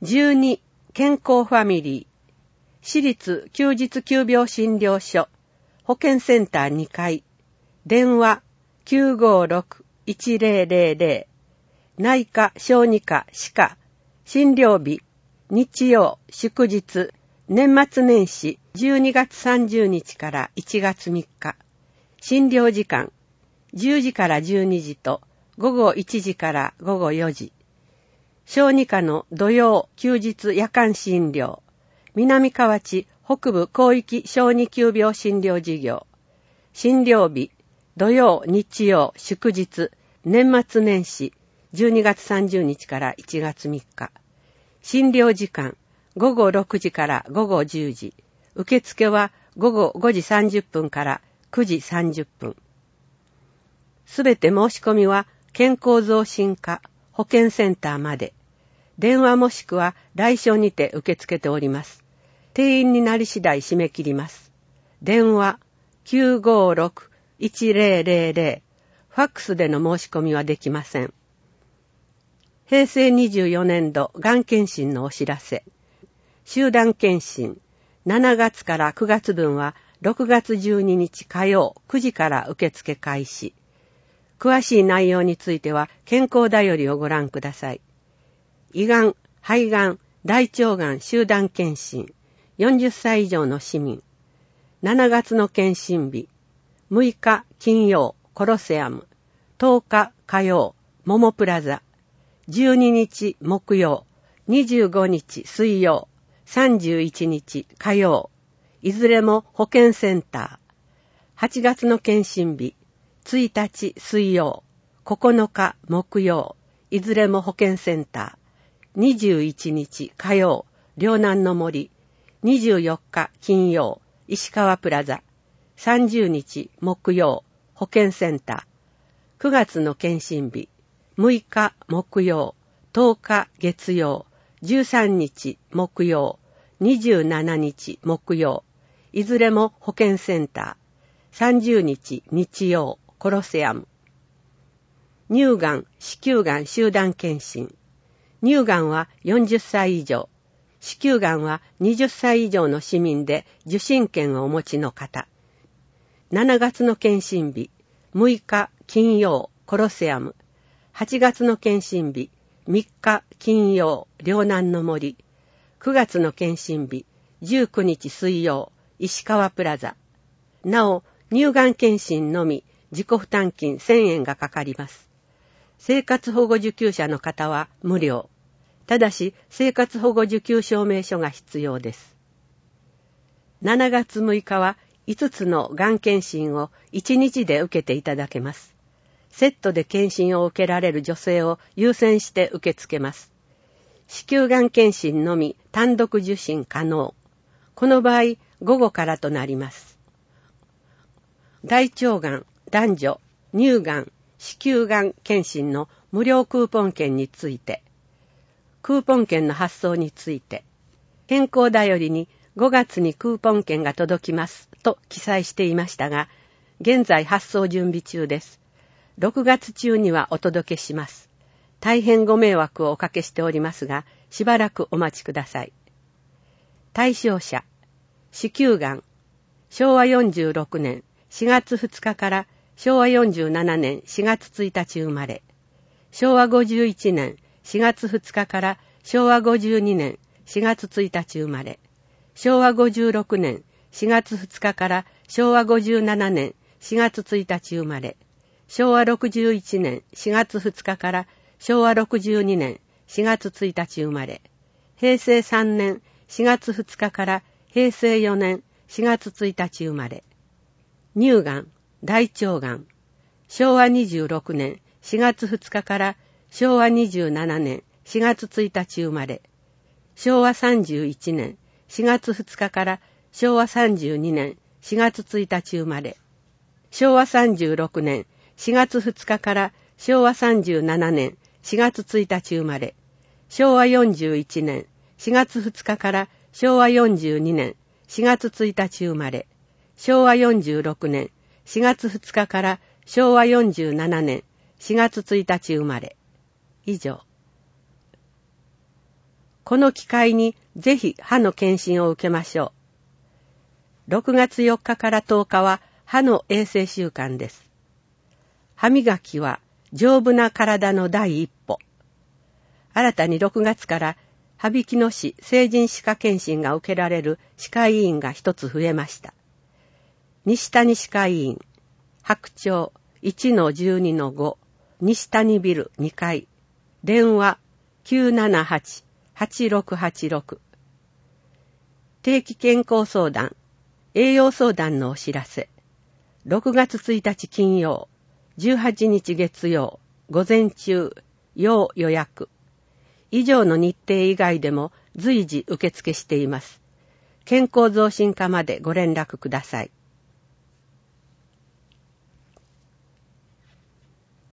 12、健康ファミリー。私立休日急病診療所、保健センター2階。電話 956-1000。内科、小児科、歯科。診療日、日曜、祝日、年末年始12月30日から1月3日。診療時間、10時から12時と午後1時から午後4時。小児科の土曜、休日夜間診療。南河内北部広域小児急病診療事業。診療日、土曜、日曜、祝日、年末年始、12月30日から1月3日。診療時間、午後6時から午後10時。受付は午後5時30分から9時30分。すべて申し込みは健康増進課保健センターまで。電話もしくは来所にて受け付けております。定員になり次第締め切ります。電話 956-1000。ファックスでの申し込みはできません。平成24年度がん検診のお知らせ。集団検診。7月から9月分は6月12日火曜9時から受付開始。詳しい内容については健康だよりをご覧ください。胃がん、肺がん、大腸がん集団検診。40歳以上の市民。7月の検診日。6日金曜、コロセアム。10日火曜、モモプラザ。12日木曜、25日水曜、31日火曜。いずれも保健センター。8月の検診日。1日水曜、9日木曜。いずれも保健センター。21日火曜、両南の森。24日金曜、石川プラザ。30日木曜、保健センター。9月の検診日。6日木曜、10日月曜、13日木曜、27日木曜。いずれも保健センター。30日日曜、コロセアム。乳がん、子宮がん集団検診。乳がんは40歳以上。子宮がんは20歳以上の市民で受診券をお持ちの方。7月の検診日、6日金曜、コロセアム。8月の検診日、3日金曜、両南の森。9月の検診日、19日水曜、石川プラザ。なお、乳がん検診のみ自己負担金1000円がかかります。生活保護受給者の方は無料。ただし、生活保護受給証明書が必要です。7月6日は5つのがん検診を1日で受けていただけます。セットで検診を受けられる女性を優先して受け付けます。子宮がん検診のみ単独受診可能。この場合、午後からとなります。大腸がん、男女、乳がん、子宮がん検診の無料クーポン券について、クーポン券の発送について、健康だよりに5月にクーポン券が届きますと記載していましたが、現在発送準備中です。6月中にはお届けします。大変ご迷惑をおかけしておりますが、しばらくお待ちください。対象者、子宮がん、昭和46年4月2日から昭和47年4月1日生まれ、昭和51年4月2日から昭和52年4月1日生まれ、昭和56年4月2日から昭和57年4月1日生まれ、昭和61年4月2日から昭和62年4月1日生まれ、平成3年4月2日から平成4年4月1日生まれ、乳がん、大腸がん、昭和26年4月2日から昭和27年4月1日生まれ、昭和31年4月2日から昭和32年4月1日生まれ、昭和36年4月2日から昭和37年4月1日生まれ、昭和41年4月2日から昭和42年4月1日生まれ、昭和46年4月2日から昭和47年4月1日生まれ。以上。 この機会にぜひ歯の検診を受けましょう。6月4日から10日は歯の衛生週間です。歯磨きは丈夫な体の第一歩。新たに6月から羽曳野市成人歯科検診が受けられる歯科医院が一つ増えました。西谷歯科医院、白鳥 1-12-5 西谷ビル2階、電話 978-8686。定期健康相談、栄養相談のお知らせ。6月1日金曜、18日月曜、午前中、要予約。以上の日程以外でも随時受付しています。健康増進課までご連絡ください。